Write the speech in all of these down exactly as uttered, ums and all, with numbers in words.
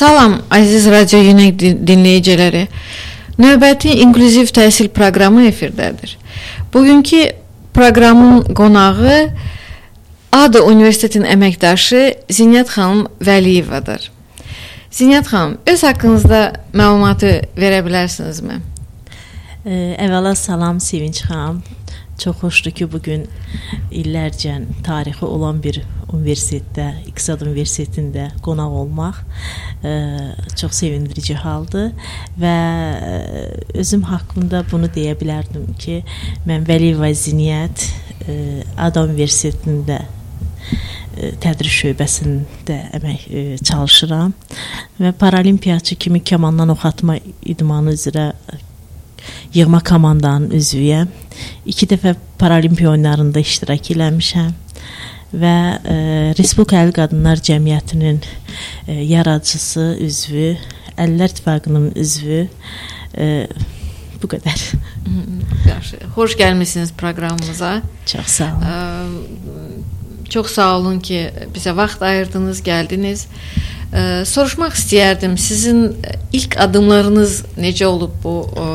Salam əziz Radio Yünek dinləyiciləri. Növbəti inklüziv təhsil proqramı efirdədir. Bugünkü proqramın qonağı A D Universitetin əməkdaşı Zinət xanım Vəliyevadır. Zinət xanım, öz haqqınızda məlumatı verə bilərsinizmi? Əvvəla salam Sevinç xanım. Çox xoşdur ki, bugün illərcə tarixi olan bir universitetdə, İqtisad Universitetində qonaq olmaq e, çox sevindirici haldır və özüm haqqında bunu deyə bilərdim ki, mən Vəliyeva Zinət e, A D Universitetində e, tədris şöbəsində əmək e, çalışıram və paralimpiyaçı kimi kamandan oxatma idmanı üzrə yığma komandanın üzvüyəm. İki dəfə paralimpiya oyunlarında iştirak eləmişəm və e, Respublika Qadınlar Cəmiyyətinin e, yaradıcısı, üzvü, Əlillər İttifaqının üzvü. E, bu qədər. Yaxşı. Xoş gəlmisiniz proqramımıza. Çox sağ olun. E, çox sağ olun ki, bizə vaxt ayırdınız, gəldiniz. E, soruşmaq istəyərdim, sizin ilk adımlarınız necə olub bu e,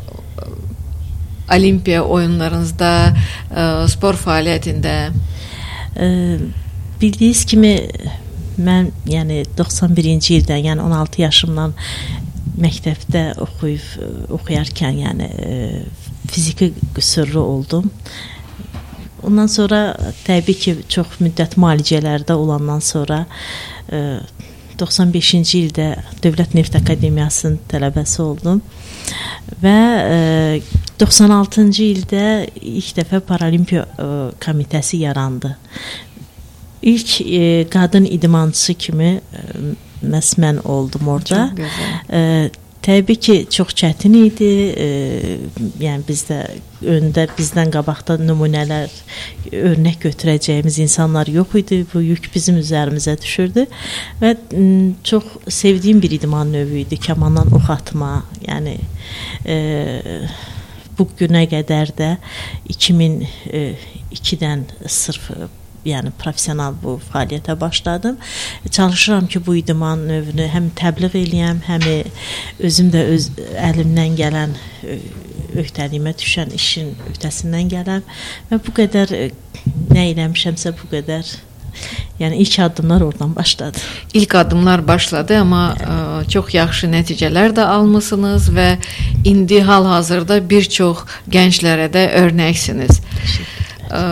Olimpiya oyunlarınızda, e, spor fəaliyyətində? E, bildiyiniz kimi mən yəni doxsan birinci ildən, yəni on altı yaşımdan məktəbdə oxuyub oxuyarkən yəni e, fiziki qüsurlu oldum. Ondan sonra təbii ki, çox müddət müalicələrdə olandan sonra e, doxsan beşinci ildə Dövlət Neft Akademiyasının tələbəsi oldum və e, doxsan altıncı ildə ilk dəfə Paralimpiya e, komitəsi yarandı. İlk e, qadın idmançısı kimi e, məhz mən oldum orada. E, təbii ki, çox çətin idi. E, yəni bizdə öndə, bizdən qabaqda nümunələr, örnək götürəcəyimiz insanlar yox idi. Bu yük bizim üzərimizə düşürdü və m, çox sevdiyim bir idman növü idi. Kamandan ox atma. Yəni e, bu günə qədər də iki min ikidən sırf yəni professional bu fəaliyyətə başladım. Çalışıram ki, bu idman növünü həm təbliğ eləyəm, həm özüm də öz əlimdən gələn öhdəliyimə düşən işin öhdəsindən gələm və bu qədər nə eləmişəmsə bu qədər. Yəni ilk addımlar oradan başladı. İlk addımlar başladı, amma ə, çox yaxşı nəticələr də almısınız və indi hal-hazırda bir çox gənclərə də örnəksiniz. Ə,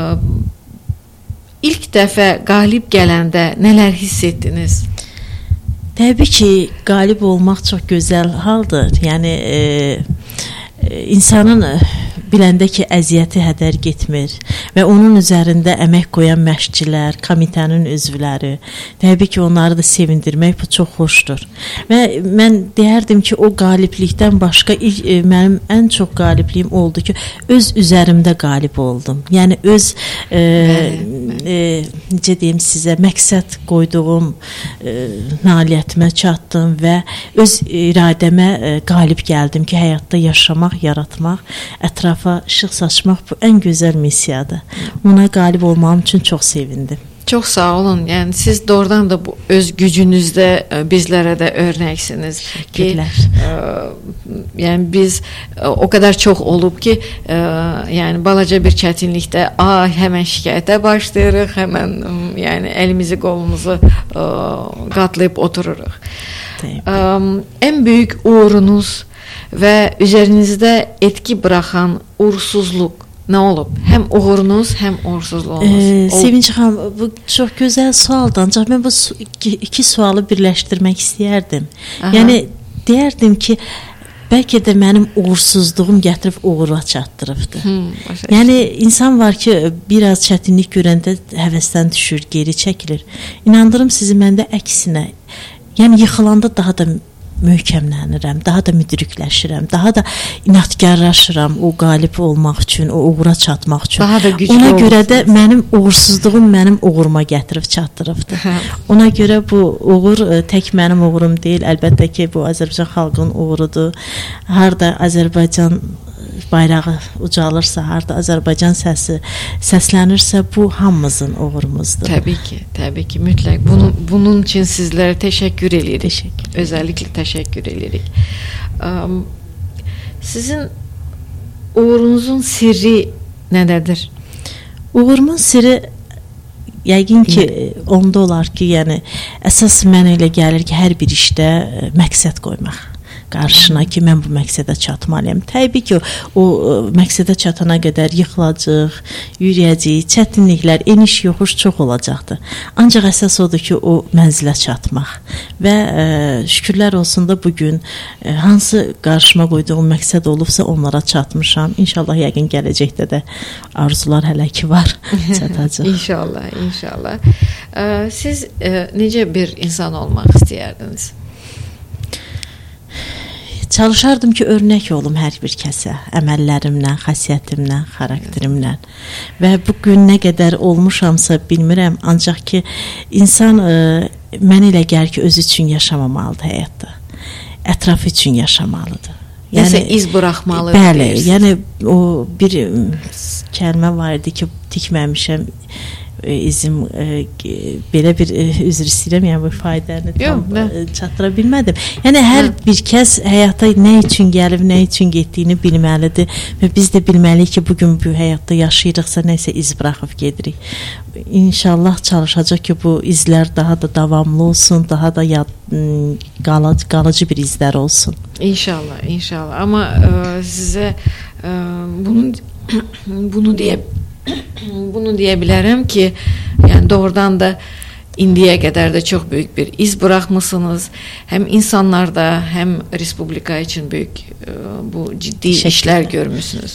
ilk dəfə qalib gələndə nələr hiss etdiniz? Təbii ki, qalib olmaq çox gözəl haldır. Yəni e, e, insanın biləndə ki, əziyyəti hədər getmir və onun üzərində əmək qoyan məşqçilər, komitənin üzvləri, təbii ki, onları da sevindirmək bu çox xoşdur. Və mən deyərdim ki, o qaliblikdən başqa ilk, e, mənim ən çox qalibliyim oldu ki, öz üzərimdə qalib oldum. Yəni öz e, e, necə deyim sizə, məqsəd qoyduğum e, nailiyyətimə çatdım və öz iradəmə e, qalib gəldim ki, həyatda yaşamaq, yaratmaq, ətraf işıq saçmaq bu ən gözəl missiyadır. Ona qalib olmağım üçün çox sevindim. Çox sağ olun. Yəni siz doğrudan da bu öz gücünüzdə bizlərə də örnəksiniz ki, ə, yəni biz ə, o qədər çox olub ki, ə, yəni balaca bir çətinlikdə a həmən şikayətə başlayırıq, həmən ə, yəni əlimizi qolumuzu ə, qatlayıb otururuq. Ə, ən böyük uğurunuz və üzərinizdə etki buraxan uğursuzluq nə olub? Həm uğurunuz, həm uğursuzluğunuz. Ee, Sevinç xanım, bu çox gözəl sualdır. Ancaq mən bu iki, iki sualı birləşdirmək istəyərdim. Aha. Yəni deyərdim ki, bəlkə də mənim uğursuzluğum gətirib uğura çatdırıbdır. Hmm, yəni insan var ki, biraz çətinlik görəndə həvəsdən düşür, geri çəkilir. İnandırım sizi, məndə əksinə. Yəni yıxılanda daha da möhkəmlənirəm, daha da müdrikləşirəm, daha da inatkarlaşıram o qalib olmaq üçün, o uğura çatmaq üçün. Daha da güclü Ona görə olursunuz. də mənim uğursuzluğum mənim uğuruma gətirib çatdırıbdır. Ona görə bu uğur tək mənim uğurum deyil, əlbəttə ki, bu Azərbaycan xalqının uğurudur. Harda Azərbaycan bayrağı ucalırsa, harda Azərbaycan səsi səslənirsə, bu hamımızın uğurumuzdur. Tabii ki, tabii ki, mütləq. Bunun, bunun için sizlere teşekkür edirik. Teşekkür. Özellikle teşekkür edirik. Um, sizin uğurunuzun sirri nədir? Uğurumun sirri yəqin ki, onda olar ki, yəni əsas mənə elə gəlir ki, hər bir işdə məqsəd qoymaq qarşına ki, mən bu məqsədə çatmalıyam. Təbii ki, o, o məqsədə çatana qədər yıxılacaq, yürüyəcək, çətinliklər, eniş yoxuş çox olacaqdır. Ancaq əsas odur ki, o mənzilə çatmaq və e, şükürlər olsun da bugün e, hansı qarşıma qoyduğum məqsəd olubsa onlara çatmışam. İnşallah yəqin gələcəkdə də arzular hələ ki var, çatacaq. İnşallah, inşallah. Ee, siz e, necə bir insan olmaq istəyərdiniz? Çalışardım ki, örnək olum hər bir kəsə, əməllərimlə, xasiyyətimlə, xarakterimlə. Və bu gün nə qədər olmuşamsa bilmirəm, ancaq ki, insan e, mənə elə gəlir ki, özü üçün yaşamamalıdır həyatda. Ətrafı üçün yaşamalıdır. Yəni iz buraxmalı. Bəli, yəni o bir kəlmə var idi ki, tikməmişəm izim e, belə bir e, üzr istəyirəm, yəni bu faydəni tam e, çatdıra bilmədim. Yəni hər Hı. bir kəs həyata nə üçün gəlib, nə üçün getdiyini bilməlidir və biz də bilməliyik ki, bugün bu həyatda yaşayırıqsa nəsə iz buraxıb gedirik. İnşallah çalışacaq ki, bu izlər daha da davamlı olsun, daha da yad, qalıcı, qalıcı bir izlər olsun. İnşallah, inşallah. Amma e, sizə e, bunu bunu deyə bunu deyə bilərəm ki, yəni doğrudan da indiyə qədər də çox böyük bir iz buraxmısınız. Həm insanlarda, həm Respublika üçün böyük e, bu ciddi Şəkildə. işlər görmüsünüz.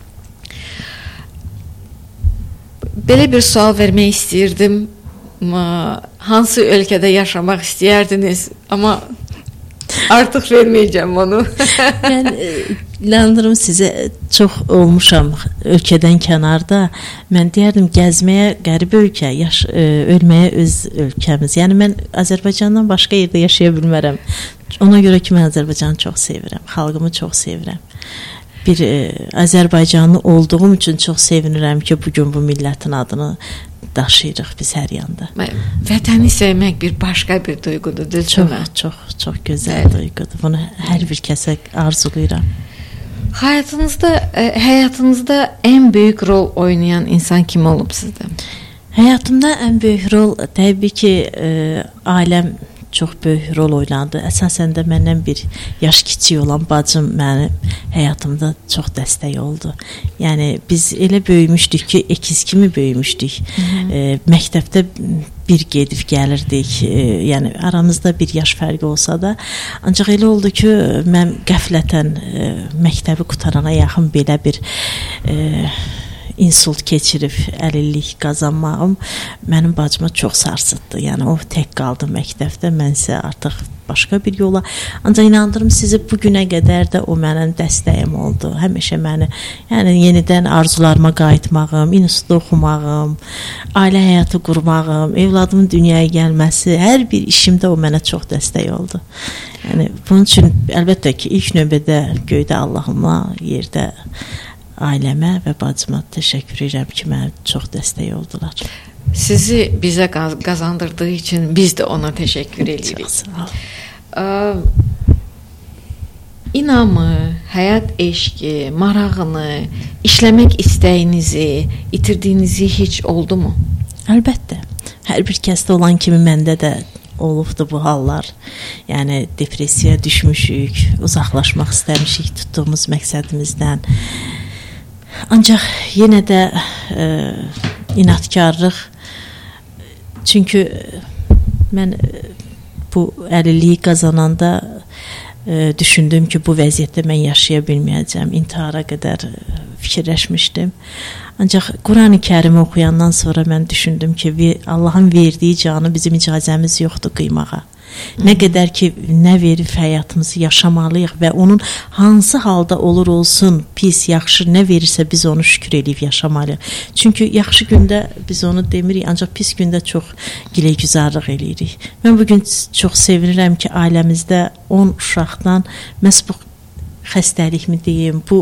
Belə bir sual vermək istəyirdim. Hansı ölkədə yaşamaq istəyərdiniz? Amma artıq verməyəcəm onu. Mən inanırım sizə çox olmuşam ölkədən kənarda. Mən deyərdim gəzməyə qəribə ölkə, yaş, ə, ölməyə öz ölkəmiz. Yəni mən Azərbaycandan başqa yerdə yaşaya bilmərəm. Ona görə ki, mən Azərbaycanı çox sevirəm, xalqımı çox sevirəm. Bir ə, Azərbaycanlı olduğum üçün çox sevinirəm ki, bugün bu millətin adını daşıyırıq biz hər yanda. Vətəni sevmək bir başqa bir duyğudur, düzdürmü? Çox, çox, çox gözəl evet. duyğudur. Bunu hər bir kəsə arzulayıram. Həyatınızda, həyatınızda ən böyük rol oynayan insan kim olub sizdə? Həyatımda ən böyük rol təbii ki, ə, ailəm çox böyük rol oynadı. Əsasən də məndən bir yaş kiçik olan bacım mənim həyatımda çox dəstək oldu. Yəni biz elə böyümüşdük ki, əkiz kimi böyümüşdük. E, məktəbdə bir gedib gəlirdik. E, yəni aramızda bir yaş fərqi olsa da, ancaq elə oldu ki, mən qəflətən e, məktəbi qutarana yaxın belə bir e, insult keçirib əlillik qazanmağım mənim bacıma çox sarsıtdı. Yəni o tək qaldı məktəbdə, mən isə artıq başqa bir yola. Ancaq inandırım sizi, bu günə qədər də o mənim dəstəyim oldu. Həmişə məni, yəni yenidən arzularıma qayıtmağım, institutda oxumağım, ailə həyatı qurmağım, evladımın dünyaya gəlməsi, hər bir işimdə o mənə çox dəstək oldu. Yəni bunun üçün əlbəttə ki, ilk növbədə göydə Allahıma, yerdə ailəmə və bacıma təşəkkür edirəm ki, mənə çox dəstək oldular. Sizi bizə qazandırdığı üçün biz də ona təşəkkür edirik. Çox sağ olun. İnamı, həyat eşqi, marağını, işləmək istəyinizi, itirdiyinizi heç oldu mu? Əlbəttə. Hər bir kəsdə olan kimi məndə də olubdu bu hallar. Yəni depressiyaya düşmüşük, uzaqlaşmaq istəmişik tutduğumuz məqsədimizdən. Ancaq yenə də e, inatkarlıq, çünki mən bu əlilliyi qazananda e, düşündüm ki, bu vəziyyətdə mən yaşaya bilməyəcəm, intihara qədər fikirləşmişdim. Ancaq Quran-ı Kərimi oxuyandan sonra mən düşündüm ki, Allahın verdiyi canı bizim icazəmiz yoxdur qıymağa. Nə qədər ki, nə verib həyatımızı yaşamalıyıq və onun hansı halda olur olsun, pis, yaxşı, nə verirsə biz onu şükür edib yaşamalıyıq. Çünki yaxşı gündə biz onu demirik, ancaq pis gündə çox giləgüzarlıq eləyirik. Mən bugün çox sevinirəm ki, ailəmizdə on uşaqdan məhz bu xəstəlikmi deyim, bu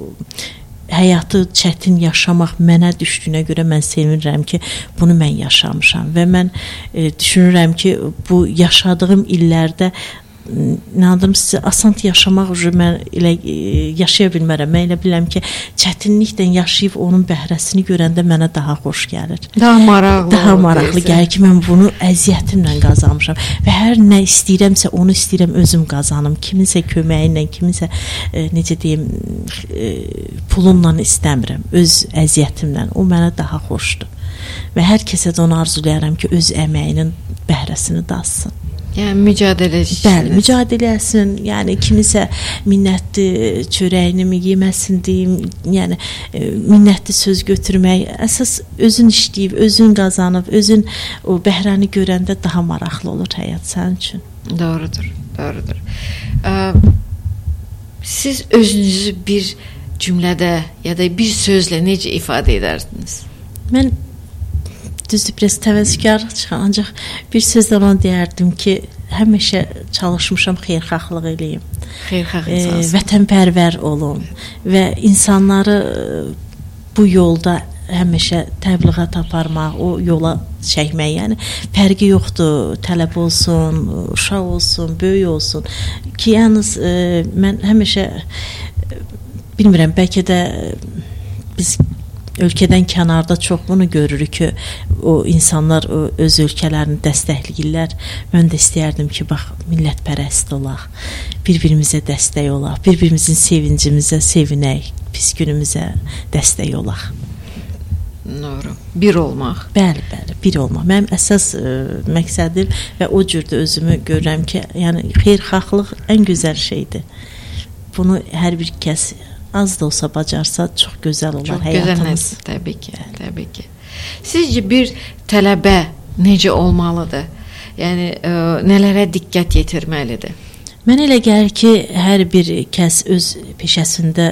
həyatı çətin yaşamaq mənə düşdüyünə görə mən sevinirəm ki, bunu mən yaşamışam və mən e, düşünürəm ki, bu yaşadığım illərdə inanırım sizə, asan yaşamaq üçün mən elə e, yaşaya bilmərəm. Mən elə bilirəm ki, çətinliklə yaşayıb onun bəhrəsini görəndə mənə daha xoş gəlir. Daha maraqlı. Daha maraqlı gəlir ki, mən bunu əziyyətimlə qazanmışam və hər nə istəyirəmsə onu istəyirəm özüm qazanım. Kiminsə köməyi ilə, kiminsə e, necə deyim, e, pulumla istəmirəm. Öz əziyyətimlə. O mənə daha xoşdur. Və hər kəsə də onu arzulayaram ki, öz əməyinin bəhrəsini datsın. Yəni mücadiləçisiniz. Bəli, mücadilə etsin. Yəni kimisə minnətli çörəyini mi yeməsin deyim. Yəni e, minnətli söz götürmək. Əsas özün işləyib, özün qazanıb, özün o bəhrəni görəndə daha maraqlı olur həyat sənin üçün. Doğrudur, doğrudur. Ə, siz özünüzü bir cümlədə ya da bir sözlə necə ifadə edərsiniz? Mən düzdür, biraz təvəzzükarlıq çıxan, ancaq bir sözlə ona deyərdim ki, həmişə çalışmışam xeyirxahlıq eləyim. Xeyirxah e, insansınız. Vətənpərvər olun və insanları bu yolda həmişə təbliğat aparmaq, o yola çəkmək, yəni fərqi yoxdur, tələb olsun, uşaq olsun, böyük olsun ki, yalnız e, mən həmişə bilmirəm, bəlkə də biz ölkədən kənarda çox bunu görürük ki, o insanlar o, öz ölkələrini dəstəkləyirlər. Mən də istəyərdim ki, bax, millətpərəst olaq, bir-birimizə dəstək olaq, bir-birimizin sevincimizə sevinək, pis günümüzə dəstək olaq. Doğru. Bir olmaq. Bəli, bəli, bir olmaq. Mənim əsas ə, məqsədim və o cürdə özümü görürəm ki, yəni xeyirxahlıq ən gözəl şeydir. Bunu hər bir kəs az da olsa bacarsa çox gözəl olar çox həyatımız. Gözəl, təbii ki, təbii ki. Sizcə bir tələbə necə olmalıdır? Yəni ə, nələrə diqqət yetirməlidir? Mən elə gəlir ki, hər bir kəs öz peşəsində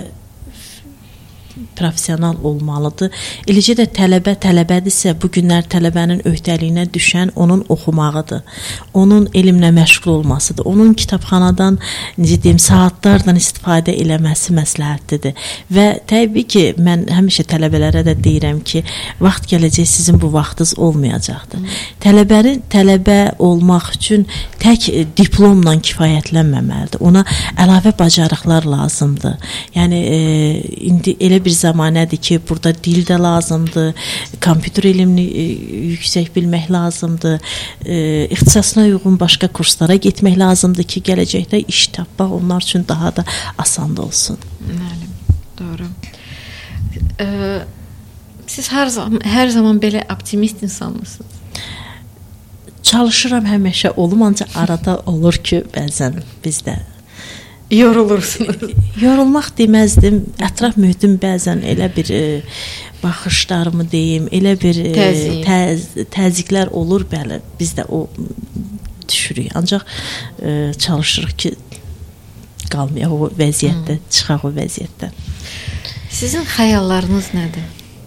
professional olmalıdır. Eləcə də tələbə tələbədirsə, bu günlər tələbənin öhdəliyinə düşən onun oxumağıdır. Onun elmlə məşğul olmasıdır. Onun kitabxanadan, necə deyim, saatlardan istifadə eləməsi məsləhətlidir. Və təbii ki, mən həmişə tələbələrə də deyirəm ki, vaxt gələcək sizin bu vaxtınız olmayacaqdır. Hmm. Tələbənin tələbə olmaq üçün tək diplomla kifayətlənməməlidir. Ona əlavə bacarıqlar lazımdır. Yəni e, indi elə bir zamanədir ki, burada dil də lazımdır, kompüter elmini e, yüksək bilmək lazımdır, e, ixtisasına uyğun başqa kurslara getmək lazımdır ki, gələcəkdə iş tapmaq onlar üçün daha da asan olsun. Məlim, doğru. E, siz hər zaman, hər zaman belə optimist insanmısınız? Çalışıram həmişə olum, ancaq arada olur ki, bəzən bizdə yorulursunuz. Yorulmaq deməzdim. Ətraf mühitim bəzən elə bir e, baxışlarımı deyim, elə bir e, təz, təzyiqlər olur, bəli. Biz də o düşürük. Ancaq e, çalışırıq ki, qalmayaq o vəziyyətdə, hmm. çıxaq o vəziyyətdən. Sizin xəyallarınız nədir?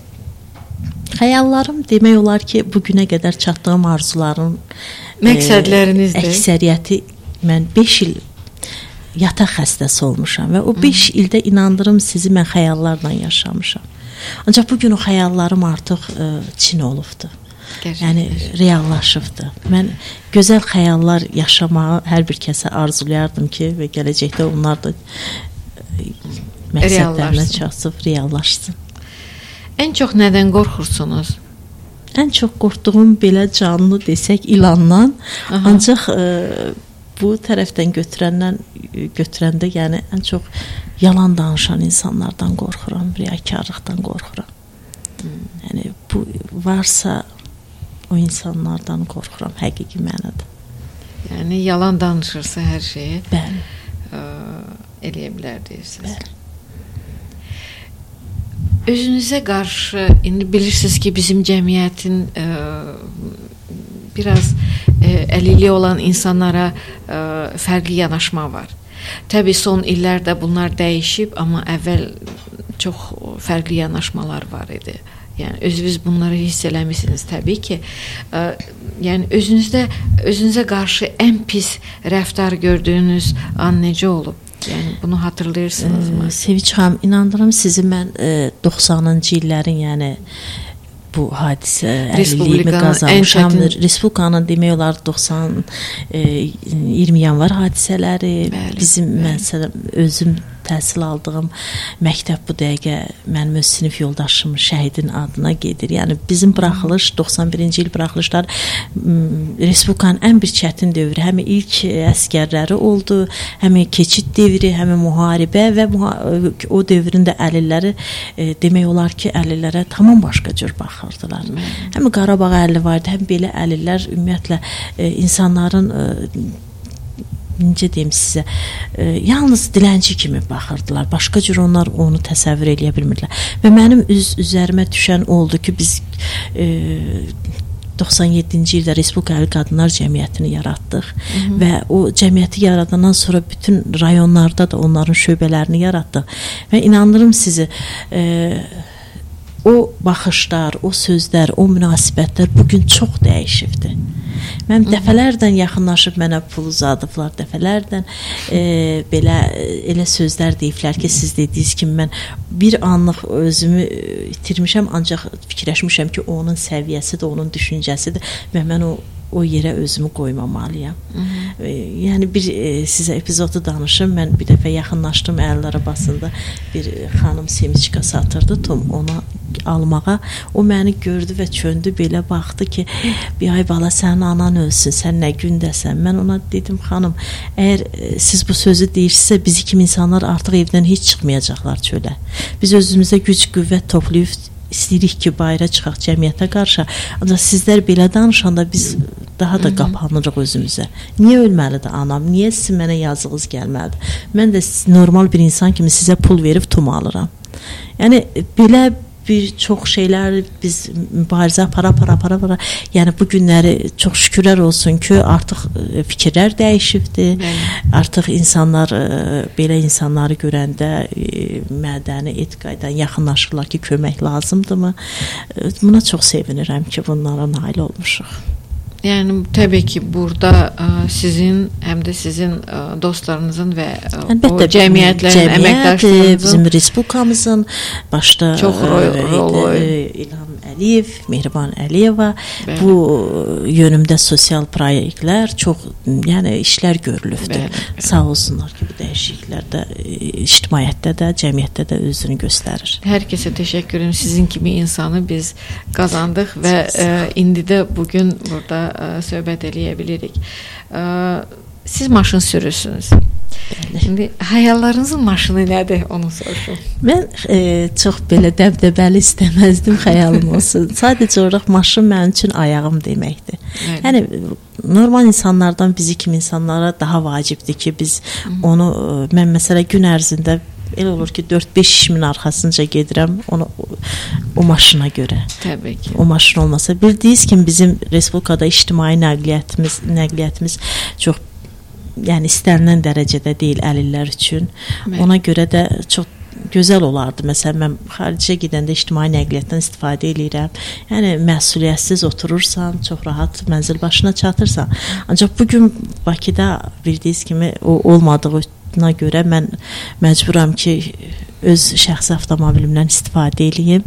Xəyallarım demək olar ki, bugünə qədər çatdığım arzuların məqsədlərinizdir. E, əksəriyyəti mən beş il yataq xəstəsi olmuşam və o beş hmm. ildə inandırım sizi mən xəyallarla yaşamışam. Ancaq bugün o xəyallarım artıq ə, Çin olubdur. Gerçəkdir. Yəni reallaşıbdır. Mən gözəl xəyallar yaşamağı hər bir kəsə arzulayardım ki, və gələcəkdə onlar da ə, məqsədlərinə çatıb reallaşsın. Ən çox nədən qorxursunuz? Ən çox qorxduğum belə canlı desək ilandan, aha. Ancaq ə, bu tərəfdən götürəndən götürəndə, yəni ən çox yalan danışan insanlardan qorxuram, riyakarlıqdan qorxuram. Hmm. Yəni bu varsa o insanlardan qorxuram həqiqi mənada. Yəni yalan danışırsa hər şeyi bəli, ə, eləyə bilər deyirsiniz. Bəli. Özünüzə qarşı indi bilirsiniz ki, bizim cəmiyyətin ə, biraz e, əlilliyi olan insanlara e, fərqli yanaşma var. Təbii son illərdə bunlar dəyişib, amma əvvəl çox fərqli yanaşmalar var idi. Yəni özünüz bunları hiss eləmisiniz təbii ki. E, yəni özünüzdə özünüzə qarşı ən pis rəftar gördüyünüz an necə olub? Yəni bunu hatırlayırsınızmı? Sevinç xanım, inandırım sizi mən doxsanıncı illərin, yəni bu hadisə əlilliyimi qazanmışam. Respublikanın demək olar doxsan iyirmi yanvar hadisələri, bəli, bizim bəli. Məsələn özüm təhsil aldığım məktəb bu dəqiqə mənim öz sinif yoldaşım şəhidin adına gedir. Yəni bizim buraxılış doxsan birinci il buraxılışlar Respublikanın ən bir çətin dövrü. Həm ilk əsgərləri oldu, həm keçid dövrü, həm müharibə və o dövrün də əlilləri demək olar ki, əlillərə tamam başqa cür baxırdılar. Həm Qarabağ əlilləri vardı, həm belə əlillər ümumiyyətlə insanların necə deyim sizə, e, yalnız dilənçi kimi baxırdılar. Başqa cür onlar onu təsəvvür eləyə bilmirdilər. Və mənim üz üzərimə düşən oldu ki, biz e, doxsan yeddinci ildə Respublika Əlil Qadınlar Cəmiyyətini yaratdıq. Hı -hı. Və o cəmiyyəti yaradandan sonra bütün rayonlarda da onların şöbələrini yaratdıq. Və inanırım sizi, e, o baxışlar, o sözlər, o münasibətlər bugün çox dəyişibdir. Mən dəfələrdən yaxınlaşıb mənə pul uzadıblar, dəfələrdən e, belə elə sözlər deyiblər ki, siz dediyiniz kimi mən bir anlıq özümü itirmişəm, ancaq fikirləşmişəm ki, onun səviyyəsidir, onun düşüncəsidir və mən o o yerə özümü qoymamalıyam. Hı -hı. Yəni bir e, sizə epizodu danışım. Mən bir dəfə yaxınlaşdım əlil arabasında bir xanım semiçka satırdı, Tom ona almağa. O məni gördü və çöndü, belə baxdı ki, bir ay bala sənin anan ölsün, sən nə gündəsən. Mən ona dedim, xanım, əgər e, siz bu sözü deyirsinizsə, bizi kimi insanlar artıq evdən heç çıxmayacaqlar çölə. Biz özümüzə güc, qüvvət toplayıb istəyirik ki, bayıra çıxaq cəmiyyətə qarşı. Ancaq sizlər belə danışanda biz daha da qapanırıq özümüzə. Niyə ölməlidir anam? Niyə sizin mənə yazığınız gəlməlidir? Mən də normal bir insan kimi sizə pul verib tum alıram. Yəni belə bir çox şeylər biz mübarizə para para para para. Yəni bu günləri çox şükürlər olsun ki, artıq fikirlər dəyişibdi. Artıq insanlar belə insanları görəndə mədəni etiqadan yaxınlaşırlar ki, kömək lazımdırmı? Buna çox sevinirəm ki, bunlara nail olmuşuq. Yəni təbii ki, burada ə, sizin həm də sizin ə, dostlarınızın və ə, o cəmiyyətlərin, əməkdaşlarınızın, bizim respublikamızın başda çox rol İlham Əliyev, Mehriban Əliyeva bəli. Bu yönümdə sosial proyektlər çox, yəni işlər görülübdür. Bəli, bəli. Sağ olsunlar ki, bu dəyişikliklərdə ictimaiyyətdə də, cəmiyyətdə də özünü göstərir. Hər kəsə təşəkkür edirəm. Sizin kimi insanı biz qazandıq və ə, indi də bugün burada ə, söhbət eləyə bilirik. Ə, siz maşın sürürsünüz. Bəli. İndi xəyallarınızın maşını nədir, onu soruşum. Mən e, çox belə dəbdəbəli istəməzdim xəyalım olsun. Sadəcə olaraq maşın mənim üçün ayağım deməkdir. Bəli. Yəni normal insanlardan bizi kimi insanlara daha vacibdir ki, biz Hı -hı. onu, mən məsələ gün ərzində elə olur ki, dörd-beş işimin arxasınca gedirəm onu o, o maşına görə. Təbii ki. O maşın olmasa, bildiyiniz kimi bizim Respublikada ictimai nəqliyyatımız, nəqliyyatımız çox, yəni istənilən dərəcədə deyil əlillər üçün. Bəli. Ona görə də çox gözəl olardı. Məsələn, mən xaricə gedəndə ictimai nəqliyyatdan istifadə edirəm. Yəni məsuliyyətsiz oturursan, çox rahat mənzil başına çatırsan. Ancaq bugün Bakıda bildiyiniz kimi o olmadığına görə mən məcburam ki, öz şəxsi avtomobilimdən istifadə edeyim.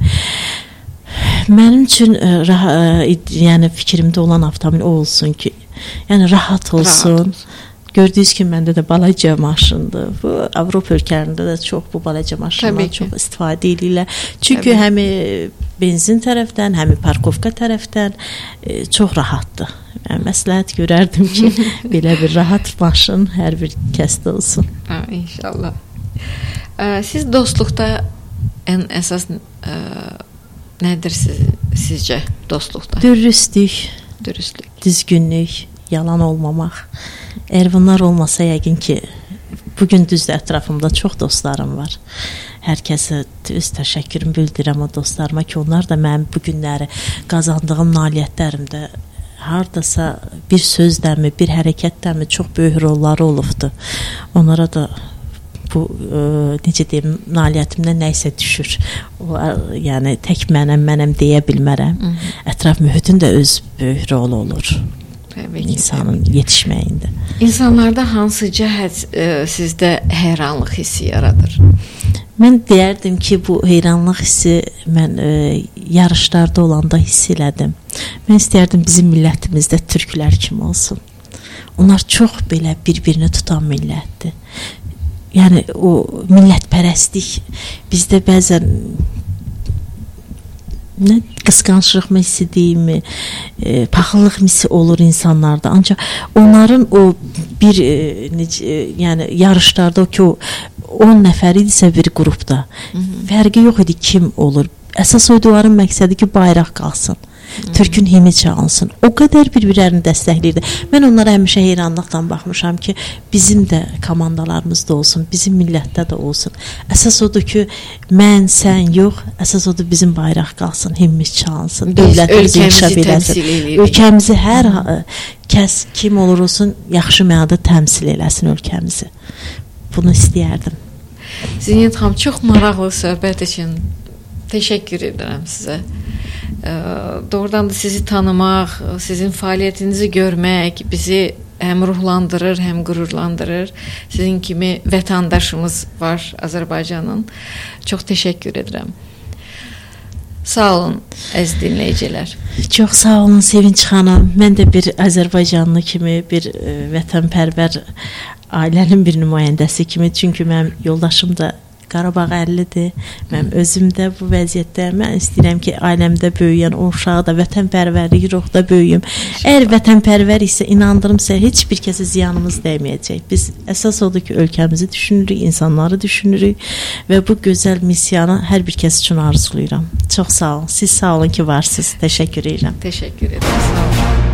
Mənim üçün rah- yəni fikrimdə olan avtomobil o olsun ki, yəni rahat olsun. Rahat olsun. Gördüyünüz kimi məndə də balaca maşındır. Bu Avropa ölkələrində də çox bu balaca maşınlar çox istifadə edirlər. Çünki həm benzin tərəfdən, həm parkovka tərəfdən e, çox rahatdır. Mən məsləhət görərdim ki, belə bir rahat maşın hər bir kəsdə olsun. Ha, inşallah. Ə, siz dostluqda ən əsas ə, nədir siz, sizcə dostluqda? Dürüstlük, Dürüstlük, düzgünlük, yalan olmamaq. Əgər bunlar olmasa, yəqin ki, bugün düzdür ətrafımda çox dostlarım var. Hər kəsə öz təşəkkürümü bildirirəm o dostlarıma ki, onlar da mənim bu günləri qazandığım nailiyyətlərimdə hardasa bir sözdənmi, bir hərəkətdənmi çox böyük rolları olubdur. Onlara da bu e, necə deyim, nailiyyətimdən nə isə düşür. O, yəni tək mənəm, mənəm deyə bilmərəm. Hı -hı. Ətraf mühitin də öz böyük rolu olur. Təbii ki, insanın təbii ki. yetişməyində. İnsanlarda hansı cəhət e, sizdə heyranlıq hissi yaradır? Mən deyərdim ki, bu heyranlıq hissi mən e, yarışlarda olanda hiss elədim. Mən istərdim bizim millətimizdə türklər kimi olsun. Onlar çox belə bir-birini tutan millətdir. Yəni o millətpərəstlik bizdə bəzən nə qısqanclıq hissi deyilmi, e, paxıllıq hissi olur insanlarda. Ancaq onların o bir e, necə, e, yəni yarışlarda o ki o on nəfər idisə bir qrupda. Hı -hı. Fərqi yox idi kim olur. Əsas o duvarın məqsədi ki, bayraq qalsın. Hı-hı. Türkün himi çalınsın. O qədər bir-birlərini dəstəkləyirdi. Mən onlara həmişə heyranlıqla baxmışam ki, bizim də komandalarımızda olsun, bizim millətdə də olsun. Əsas odur ki, mən, sən yox, əsas odur bizim bayraq qalsın, himimiz çalınsın, dövlətimiz inkişaf eləsin. Ölkəmizi hər Hı-hı. kəs kim olur olsun, yaxşı mənada təmsil eləsin ölkəmizi. Bunu istəyərdim. Zinət xanım, çox maraqlı söhbət üçün təşəkkür edirəm sizə. E, doğrudan da sizi tanımaq, sizin fəaliyyətinizi görmək bizi həm ruhlandırır, həm qürurlandırır. Sizin kimi vətəndaşımız var Azərbaycanın. Çox təşəkkür edirəm. Sağ olun, əziz dinləyicilər. Çox sağ olun Sevinç xanım. Mən də bir Azərbaycanlı kimi, bir e, vətənpərvər ailənin bir nümayəndəsi kimi, çünki mənim yoldaşım da Qarabağ əllidir. Mən özüm də bu vəziyyətdə, mən istəyirəm ki, ailəmdə böyüyən o uşağı da vətənpərvərlik ruhda böyüyüm. Əgər vətənpərvər isə inandırımsa heç bir kəsə ziyanımız dəyməyəcək. Biz əsas odur ki, ölkəmizi düşünürük, insanları düşünürük və bu gözəl missiyanı hər bir kəs üçün arzulayıram. Çox sağ olun. Siz sağ olun ki, varsınız. Təşəkkür edirəm. Təşəkkür edirəm. Sağ olun.